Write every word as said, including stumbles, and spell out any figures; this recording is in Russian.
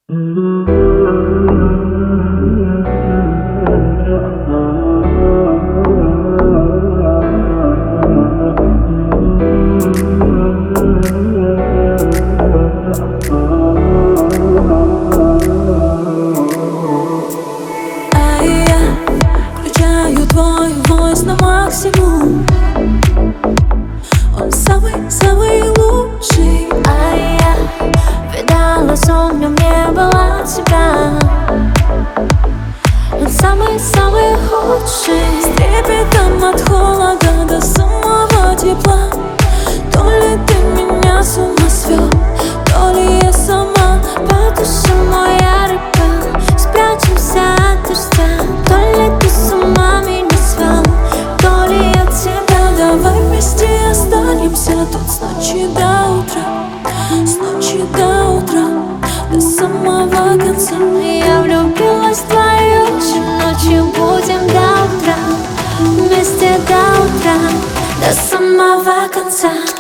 Твой войс на максимум, он самый-самый лучший. А я видала сон, в нем не было тебя. Он самый-самый худший. С трепетом от холода до самого тепла. То ли ты меня с ума свел, то ли я сама. Потушим мой ярый пыл, спрячемся от дождя. То ли ты сама меня свел, то ли я тебя. Давай вместе останемся тут с ночи до утра, с ночи до утра, до самого конца. Я влюбилась в твою очи, ночью будем до утра, вместе до утра, до самого конца.